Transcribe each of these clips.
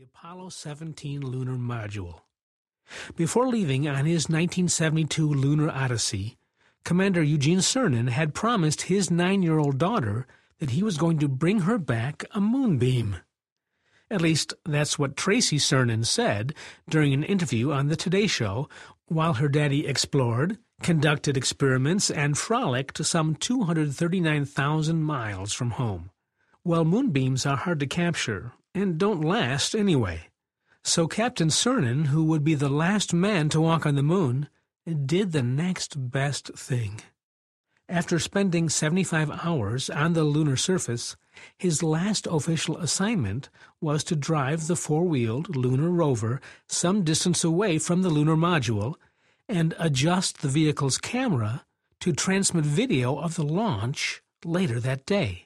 Apollo 17 lunar module. Before leaving on his 1972 lunar odyssey, Commander Eugene Cernan had promised his 9-year-old daughter that he was going to bring her back a moonbeam. At least, that's what Tracy Cernan said during an interview on The Today Show while her daddy explored, conducted experiments, and frolicked some 239,000 miles from home. Well, moonbeams are hard to capture and don't last anyway. So Captain Cernan, who would be the last man to walk on the moon, did the next best thing. After spending 75 hours on the lunar surface, his last official assignment was to drive the four-wheeled lunar rover some distance away from the lunar module and adjust the vehicle's camera to transmit video of the launch later that day.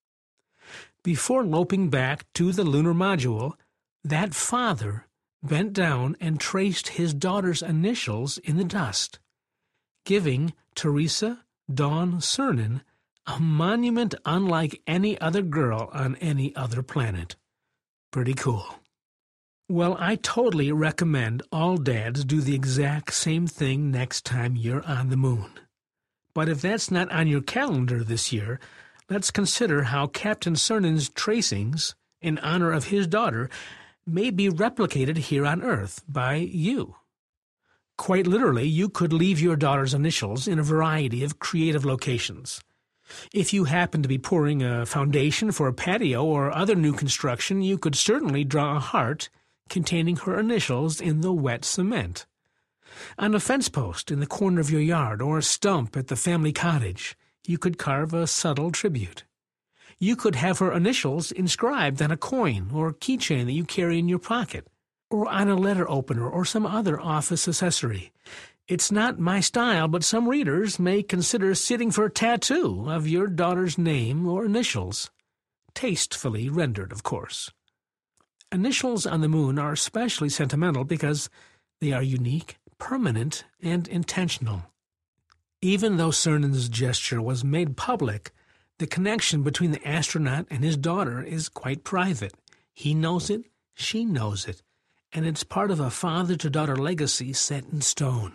Before loping back to the lunar module, that father bent down and traced his daughter's initials in the dust, giving Teresa Dawn Cernan a monument unlike any other girl on any other planet. Pretty cool. Well, I totally recommend all dads do the exact same thing next time you're on the moon. But if that's not on your calendar this year, let's consider how Captain Cernan's tracings, in honor of his daughter, may be replicated here on Earth by you. Quite literally, you could leave your daughter's initials in a variety of creative locations. If you happen to be pouring a foundation for a patio or other new construction, you could certainly draw a heart containing her initials in the wet cement. On a fence post in the corner of your yard or a stump at the family cottage, you could carve a subtle tribute. You could have her initials inscribed on a coin or keychain that you carry in your pocket, or on a letter opener or some other office accessory. It's not my style, but some readers may consider sitting for a tattoo of your daughter's name or initials. Tastefully rendered, of course. Initials on the moon are especially sentimental because they are unique, permanent, and intentional. Even though Cernan's gesture was made public, the connection between the astronaut and his daughter is quite private. He knows it, she knows it, and it's part of a father-to-daughter legacy set in stone.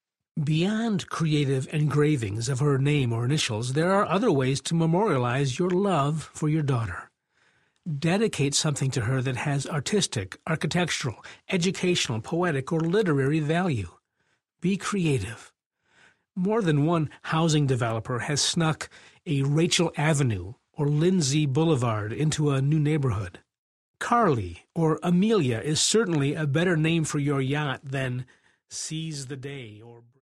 Beyond creative engravings of her name or initials, there are other ways to memorialize your love for your daughter. Dedicate something to her that has artistic, architectural, educational, poetic, or literary value. Be creative. More than one housing developer has snuck a Rachel Avenue or Lindsay Boulevard into a new neighborhood. Carly or Amelia is certainly a better name for your yacht than Seize the Day or